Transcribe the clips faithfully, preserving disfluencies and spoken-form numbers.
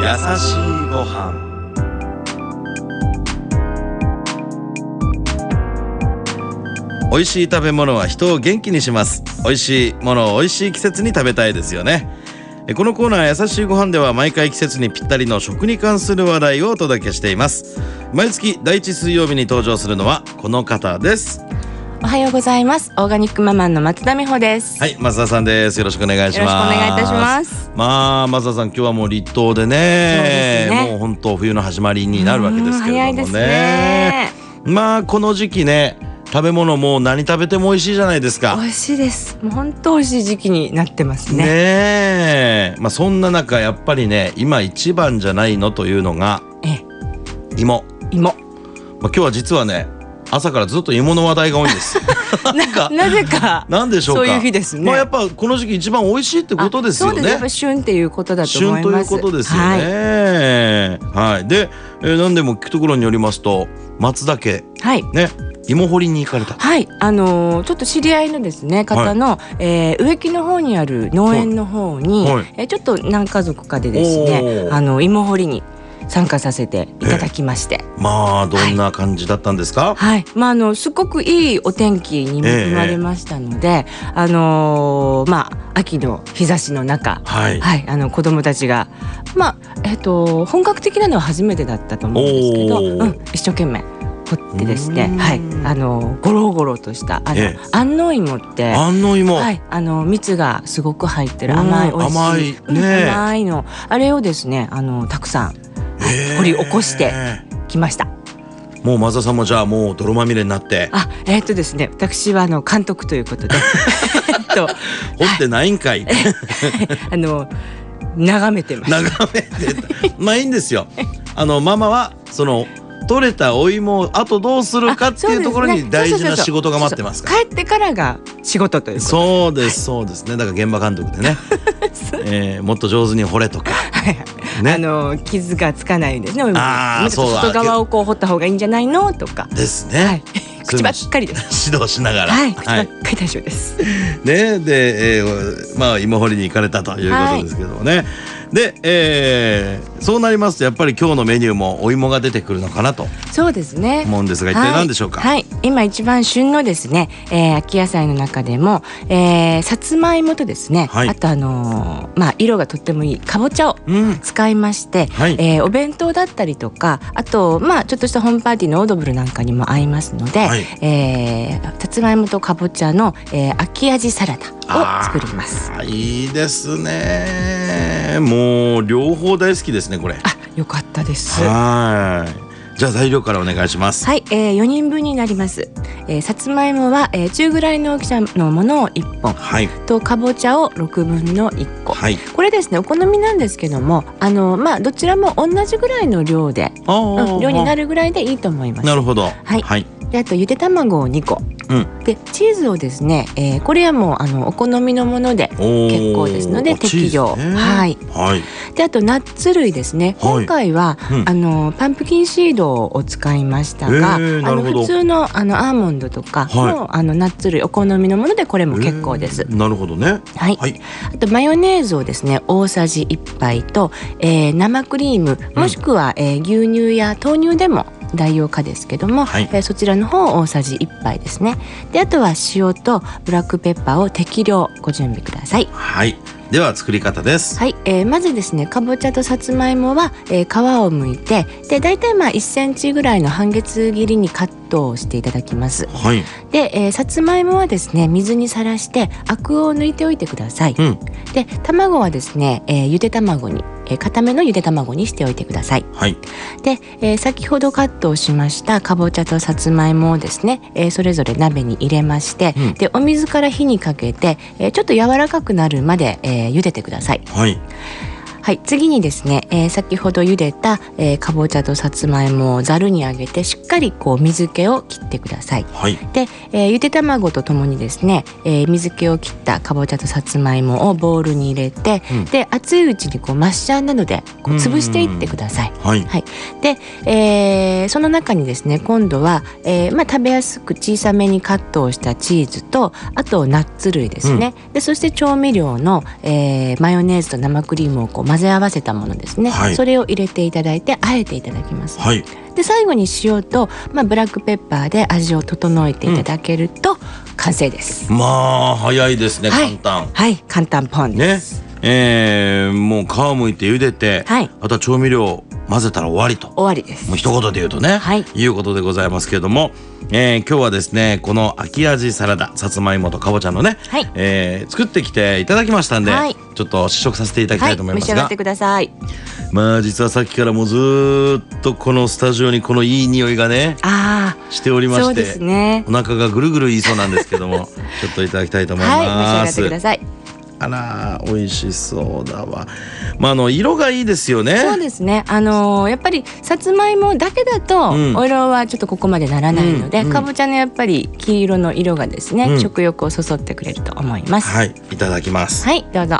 優しいご飯。美味しい食べ物は人を元気にします。美味しいものを美味しい季節に食べたいですよね。このコーナー優しいご飯では毎回季節にぴったりの食に関する話題をお届けしています。毎月だいいち水曜日に登場するのはこの方です。 おはようございます。オーガニックママンの松田美穂です。 はい、松田さんです。よろしくお願いします。 よろしくお願いいたします。 まあ松田さん、今日はもう立冬で ね, でねもう本当冬の始まりになるわけですけれどもね。 早いですね。 まあこの時期ね、食べ物も何食べても美味しいじゃないですか。 美味しいです。もう本当美味しい時期になってますね。 ねえ、まあそんな中やっぱりね、今一番じゃないのというのがえ芋。 芋。 まあ今日は実はね、朝からずっと芋の話題が多いんですなんかなぜかなんでしょうか。 そういう日ですね。 まあやっぱこの時期一番美味しいってことですよね。 そうです。やっぱ旬っていうことだと思います。 旬ということですよね。はい、はい、で、えー、何でも聞くところによりますと、松田家、 はいね、芋掘りに行かれた。 はい、あのー、ちょっと知り合いのですね方の、はい、えー、植木の方にある農園の方に、はい、えー、ちょっと何家族かでですね、あの芋掘りに参加させていただきまして、 まあどんな感じだったんですか？ はい、はい、まああのすごくいいお天気に恵まれましたので、えー、あのー、まあ秋の日差しの中、はい、はい、あの子供たちがまあえっと本格的なのは初めてだったと思うんですけど、うん、一生懸命掘ってですね、はい、あのゴロゴロとしたあの、えー、安納芋って安納芋、 はい、あの蜜がすごく入ってる甘い美味しい甘い、ね、 うん、甘いのあれをですね、あのたくさん掘り起こしてきました。 もう松田さんもじゃあもう泥まみれになって、 あ、えー、っとですね、私はあの監督ということでえっと掘ってないんかい、はい、 あの眺めてます。 眺めてまあいいんですよ。あのママはその取れたお芋をあとどうするかっていうところに大事な仕事が待ってますから。 帰ってからが仕事ということ。 そうですそうですね。だから現場監督でねえー、もっと上手に掘れとかね、あの傷がつかないようにですね、 あもっと外側をこう掘った方がいいんじゃないのとかですね、はい、 口ばっかりです指導しながら、 はい、口ばっかり大丈夫です、 はい、ね、で、えー、まあ芋掘りに行かれたということですけどもね、はい、で、えー、そうなりますとやっぱり今日のメニューもお芋が出てくるのかなとそうですね思うんですが、一体何でしょうか？ はい、はい、今一番旬のですね、えー、秋野菜の中でも、えー、さつまいもとですね、はい、あとあのー、まあ色がとってもいいかぼちゃを使いまして、うん、はい、えー、お弁当だったりとか、あとまあちょっとしたホームパーティーのオードブルなんかにも合いますので、はい、えー、さつまいもとかぼちゃの、えー、秋味サラダを作ります。 いいですね。もう両方大好きですねこれ。 あ、よかったです。 はい。じゃあ材料からお願いします。 はい、えー、よにんぶんになります。えー、さつまいもは、えー、中ぐらいの大きさのものをいっぽん、はい、とかぼちゃをろくぶんのいっこ、はい、これですねお好みなんですけども、あのまあどちらも同じぐらいの量で、うん、量になるぐらいでいいと思います。 なるほど。はい。 はい、であとゆで卵をにこ、うん、でチーズをですね、えー、これはもうあのお好みのもので結構ですので適量、はい、はい、であとナッツ類ですね、はい、今回は、うん、あのパンプキンシードを使いましたが、あの普通のあのアーモンドとかの、はい、あのナッツ類お好みのものでこれも結構です。 なるほどね。 はい、はい、あとマヨネーズをですね大さじいっぱいと、えー、生クリームもしくは、うん、えー、牛乳や豆乳でも代用かですけども、はい、えー、そちらの方大さじいっぱいですね。であとは塩とブラックペッパーを適量ご準備ください。 はい、では作り方です。 はい、えー、まずですねかぼちゃとさつまいもは、えー、皮を剥いて、でだいたいまあいっセンチぐらいの半月切りにカットをしていただきます。はい、で、えー、さつまいもはですね水にさらしてアクを抜いておいてください。うん、で卵はですね、えー、ゆで卵にえー、固めのゆで卵にしておいてください。はい、で、えー、先ほどカットをしましたかぼちゃとさつまいもをですね、えー、それぞれ鍋に入れまして、うん、でお水から火にかけて、えー、ちょっと柔らかくなるまで、えー、茹でてください。はいはい、次にですね、えー、先ほど茹でた、えー、かぼちゃとさつまいもをざるにあげてしっかかりこう水気を切ってください。 はい、 で、えー、ゆで卵とともにですね、えー、水気を切ったかぼちゃとさつまいもをボウルに入れて、うん、で熱いうちにこうマッシャーなどでこう潰していってください。 はいはい、で、えー、その中にですね今度は、えーまあ、食べやすく小さめにカットをしたチーズとあとナッツ類ですね、うん、でそして調味料の、えー、マヨネーズと生クリームをこう混ぜ合わせたものですね、はい、それを入れていただいてあえていただきます。 はい、 で最後に塩と、まあ、ブラックペッパーで味を整えていただけると完成です。 うん、まあ早いですね、 はい、 簡単。 はい、簡単ポンです。 ね、えー、もう皮むいて茹でて、はい、あとは調味料混ぜたら終わりと。 終わりです。 もう一言で言うとね、はい、いうことでございますけれども、えー、今日はですねこの秋味サラダさつまいもとかぼちゃのね、はい、えー、作ってきていただきましたんで、はい、ちょっと試食させていただきたいと思いますが、 はい、召し上がってください。 まあ実はさっきからもうずっとこのスタジオにこのいい匂いがねあしておりまして、 そうですね、 お腹がぐるぐる言いそうなんですけどもちょっといただきたいと思います。 はい、召し上がってください。 あら美味しそうだわ。まあ、あの色がいいですよね。 そうですね、あのー、やっぱりさつまいもだけだと、うん、お色はちょっとここまでならないので、うんうん、かぼちゃのやっぱり黄色の色がですね、うん、食欲をそそってくれると思います。 はい、いただきます。 はい、どうぞ。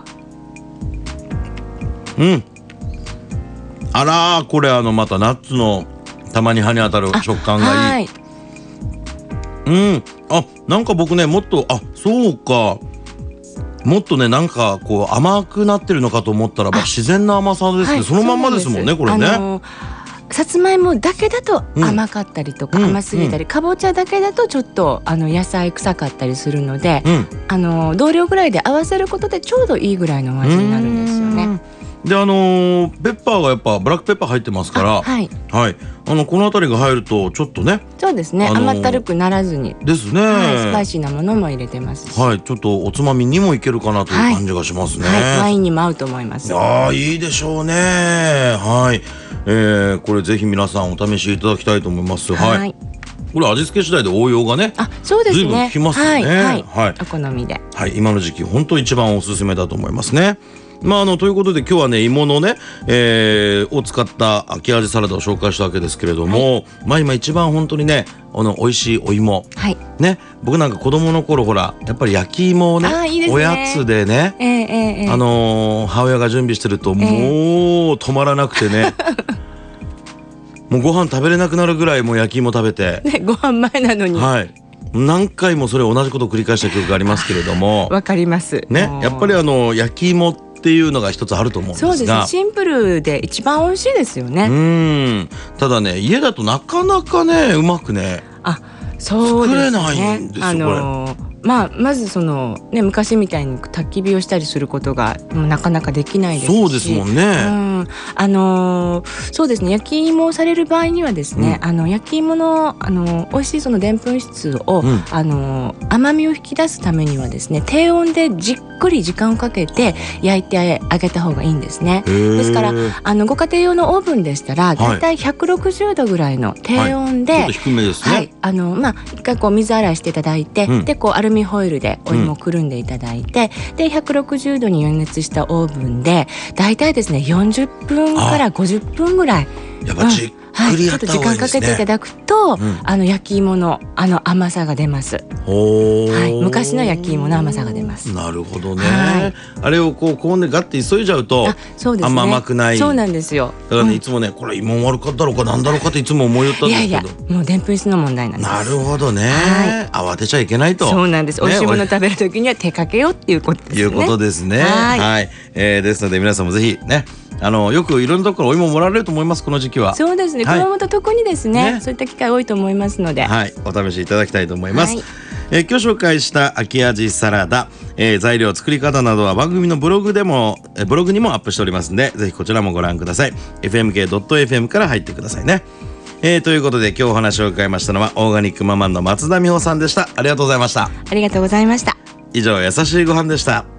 うん、あらこれあのまたナッツのたまに歯に当たる食感がいい。はい、うん、あなんか僕ねもっとあそうかもっとねなんかこう甘くなってるのかと思ったらば自然な甘さですね、はい、そのまんまですもんねこれね。あのーさつまいもだけだと甘かったりとか、うん、甘すぎたり、うん、かぼちゃだけだとちょっとあの野菜臭かったりするので、うん、あの同量ぐらいで合わせることでちょうどいいぐらいのお味になるんですよね。 であのー、ペッパーがやっぱブラックペッパー入ってますから、はい、はい、あのこの辺りが入るとちょっとね、 そうですね、あのー、甘ったるくならずにですね、 はい、スパイシーなものも入れてますし、 はい、ちょっとおつまみにもいけるかなという感じがしますね。 はいはい、ワインにも合うと思います。 あいいでしょうね。はい、えー、これぜひ皆さんお試しいただきたいと思います。はい、はい、これ味付け次第で応用がね、 あそうですね、 随分効きますよね。 はいはいはい、お好みで、 はい、今の時期本当一番おすすめだと思いますね。まあ、あのということで今日はね芋のね、えー、を使った秋味サラダを紹介したわけですけれども、はい、まあ今一番本当にねあの美味しいお芋、はい、ね、僕なんか子供の頃ほらやっぱり焼き芋をね、いいですね、おやつでね、えーえー、あのー、母親が準備してるともう止まらなくてね、えー、もうご飯食べれなくなるぐらいもう焼き芋食べて、 ね、ご飯前なのに、 はい、何回もそれ同じことを繰り返した記憶がありますけれどもわかりますね、やっぱりあの焼き芋っていうのが一つあると思うんですが、 そうですね、シンプルで一番美味しいですよね。 うん、ただね家だとなかなかねうまくねあそうですね、 作れないんですよ、 あのー、これまあ、まずその、ね、昔みたいに焚き火をしたりすることがなかなかできないですし、 そうですもんね、うん、 あのー、そうですね、焼き芋をされる場合にはですね、うん、あの焼き芋の、あのー、美味しいそのでんぷん質を、うん、あのー、甘みを引き出すためにはですね低温でじっくり時間をかけて焼いてあげた方がいいんですね。ですからあのご家庭用のオーブンでしたらだいたいひゃくろくじゅうどぐらいの低温で、はいはい、ちょっと低めですね、はい、あのまあ、一回こう水洗いしていただいて、うん、でこうアルミホイルでお芋をくるんでいただいて、うん、でひゃくろくじゅうどに予熱したオーブンでだいたいですねよんじゅっぷんからごじゅっぷんぐらい、 やっぱじっくりやった方がいいですね、はい、ちょっと時間かけていただくと、うん、あの焼き芋のあの甘さが出ます。はい、昔の焼き芋の甘さが出ます。 なるほどね、はい、あれをこう高温でガッて急いじゃうとあそうです、ね、あんま甘くない。 そうなんですよ。 だからね、うん、いつもねこれ芋悪かったろうかなんだろうかっていつも思いよったんですけど、いやいやもうでんぷん質の問題なんです。 なるほどね、はい、慌てちゃいけないと。 そうなんです、ね、美味しいもの食べるときには手かけようっていうことですね。 いうことですね。はい、はい、えー、ですので皆さんもぜひねあのよくいろんなところお芋もらえると思いますこの時期は。 そうですね、はい、熊本特にですね、ね、そういった機会多いと思いますので、 はい、お試しいただきたいと思います。はい、えー、今日紹介した秋味サラダ、えー、材料作り方などは番組のブログでも、えー、ブログにもアップしておりますのでぜひこちらもご覧ください。 エフエムケードットエフエム から入ってくださいね。えー、ということで今日お話を伺いましたのはオーガニックママンの松田美穂さんでした。ありがとうございました。 ありがとうございました。 以上、優しいご飯でした。